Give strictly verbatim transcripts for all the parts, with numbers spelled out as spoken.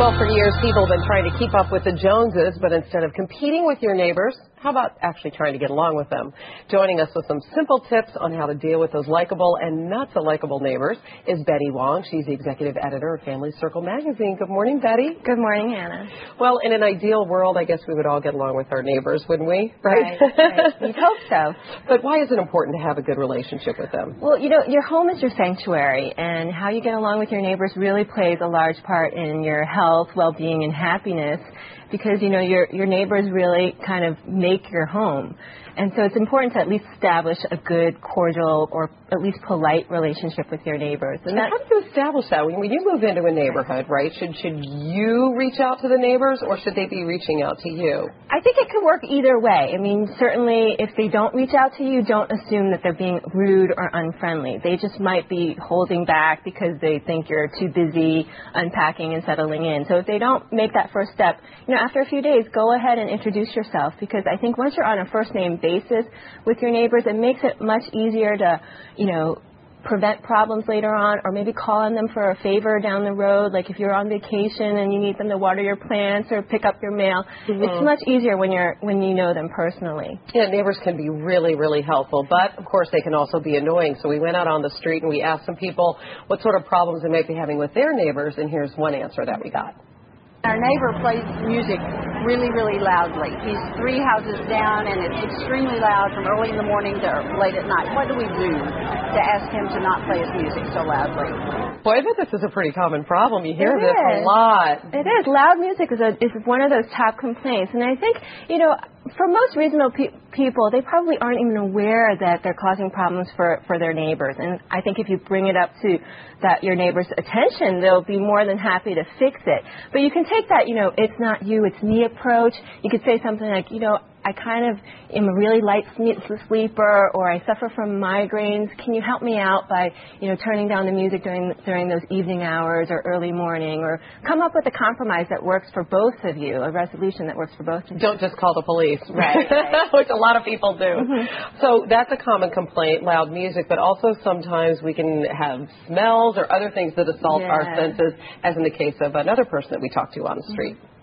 Well, for years, people have been trying to keep up with the Joneses, but instead of competing with your neighbors, how about actually trying to get along with them? Joining us with some simple tips on how to deal with those likable and not so likable neighbors is Betty Wong. She's the executive editor of Family Circle magazine. Good morning, Betty. Good morning, Anna. Well, in an ideal world, I guess we would all get along with our neighbors, wouldn't we? Right, right. You'd hope so. But why is it important to have a good relationship with them? Well, you know, your home is your sanctuary, and how you get along with your neighbors really plays a large part in your health, well-being, and happiness, because, you know, your your neighbors really kind of make your home. And so it's important to at least establish a good, cordial, or at least polite relationship with your neighbors. And how do you establish that? When you move into a neighborhood, right, should, should you reach out to the neighbors, or should they be reaching out to you? I think it could work either way. I mean, certainly if they don't reach out to you, don't assume that they're being rude or unfriendly. They just might be holding back because they think you're too busy unpacking and settling in. So if they don't make that first step, you know, after a few days, go ahead and introduce yourself, because I think once you're on a first name basis with your neighbors, it makes it much easier to, you know, prevent problems later on, or maybe call on them for a favor down the road, like if you're on vacation and you need them to water your plants or pick up your mail. Mm-hmm. It's much easier when you're when you know them personally. Yeah, neighbors can be really, really helpful, but of course they can also be annoying. So we went out on the street and we asked some people what sort of problems they might be having with their neighbors, and here's one answer that we got. Our neighbor plays music really, really loudly. He's three houses down, and it's extremely loud from early in the morning to late at night. What do we do to ask him to not play his music so loudly? Boy, I bet this is a pretty common problem. You hear it this is. a lot. It is. Loud music is, a, is one of those top complaints. And I think, you know, for most reasonable pe- people, they probably aren't even aware that they're causing problems for, for their neighbors. And I think if you bring it up to that your neighbor's attention, they'll be more than happy to fix it. But you can take that, you know, it's not you, it's me approach. You could say something like, you know, I kind of am a really light sleeper, or I suffer from migraines. Can you help me out by, you know, turning down the music during during those evening hours or early morning, or come up with a compromise that works for both of you, a resolution that works for both of you. Don't just call the police. Right. right. Which a lot of people do. Mm-hmm. So that's a common complaint, loud music, but also sometimes we can have smells or other things that assault yeah. our senses, as in the case of another person that we talked to on the street. Mm-hmm.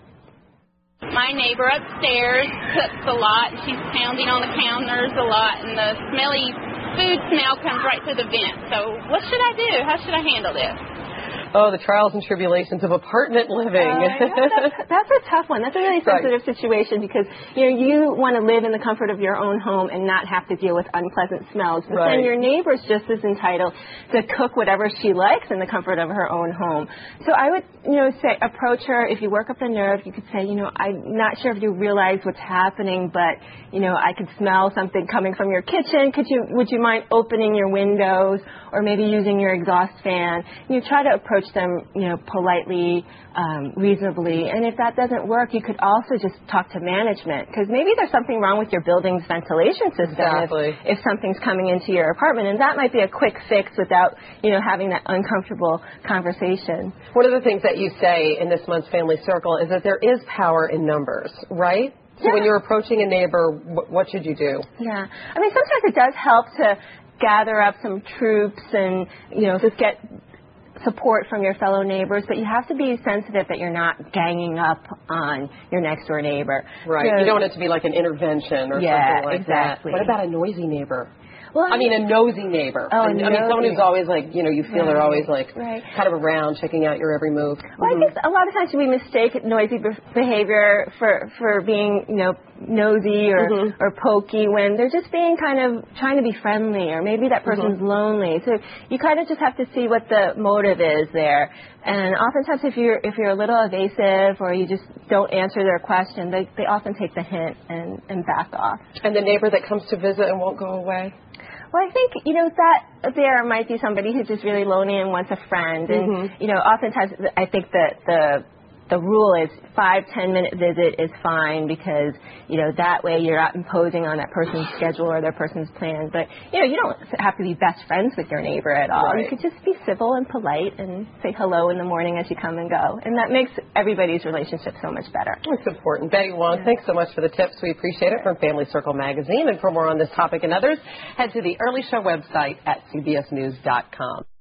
My neighbor upstairs cooks a lot. She's pounding on the counters a lot, and the smelly food smell comes right through the vent. So what should I do? How should I handle this? Oh, the trials and tribulations of apartment living. Uh, yeah, that's, that's a tough one. That's a really sensitive right. situation, because, you know, you want to live in the comfort of your own home and not have to deal with unpleasant smells. But right. then your neighbor's just as entitled to cook whatever she likes in the comfort of her own home. So I would, you know, say approach her. If you work up the nerve, you could say, you know, I'm not sure if you realize what's happening, but, you know, I could smell something coming from your kitchen. Could you, would you mind opening your windows, or maybe using your exhaust fan? You try to approach them, you know, politely, um, reasonably. And if that doesn't work, you could also just talk to management, because maybe there's something wrong with your building's ventilation system exactly. if, if something's coming into your apartment. And that might be a quick fix without, you know, having that uncomfortable conversation. One of the things that you say in this month's Family Circle is that there is power in numbers, right? So yeah. when you're approaching a neighbor, what should you do? Yeah. I mean, sometimes it does help to gather up some troops and, you know, just get support from your fellow neighbors, but you have to be sensitive that you're not ganging up on your next door neighbor. Right. So, you don't want it to be like an intervention or yeah, something like exactly. that. What about a noisy neighbor? Well, I mean, a nosy neighbor. Oh, I mean, nosy. someone who's always like, you know, you feel right. they're always like right. kind of around, checking out your every move. Well, mm-hmm. I think a lot of times we mistake noisy behavior for, for being, you know, nosy or, mm-hmm. or pokey, when they're just being kind of trying to be friendly, or maybe that person's mm-hmm. lonely. So you kind of just have to see what the motive is there. And oftentimes if you're, if you're a little evasive, or you just don't answer their question, they, they often take the hint and, and back off. And the neighbor that comes to visit and won't go away? Well, I think, you know, that there might be somebody who's just really lonely and wants a friend. And, mm-hmm. you know, oftentimes I think that the the rule is five, ten minute visit is fine, because, you know, that way you're not imposing on that person's schedule or their person's plan. But, you know, you don't have to be best friends with your neighbor at all. Right. You could just be civil and polite and say hello in the morning as you come and go. And that makes everybody's relationship so much better. It's important. Betty Wong, yeah. thanks so much for the tips. We appreciate it, from Family Circle magazine. And for more on this topic and others, head to the Early Show website at C B S news dot com.